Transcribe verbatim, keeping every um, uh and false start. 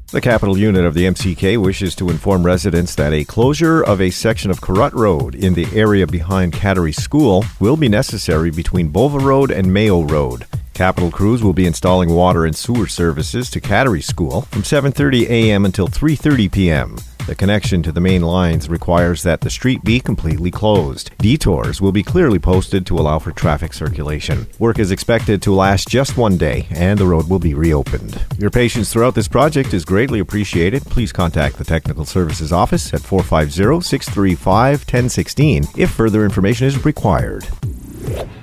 The Capital Unit of the M C K wishes to inform residents that a closure of a section of Carruth Road in the area behind Cattery School will be necessary between Bova Road and Mayo Road. Capital crews will be installing water and sewer services to Cattery School from seven thirty a.m. until three thirty p.m. The connection to the main lines requires that the street be completely closed. Detours will be clearly posted to allow for traffic circulation. Work is expected to last just one day, and the road will be reopened. Your patience throughout this project is greatly appreciated. Please contact the Technical Services Office at four five zero, six three five, one zero one six if further information is required.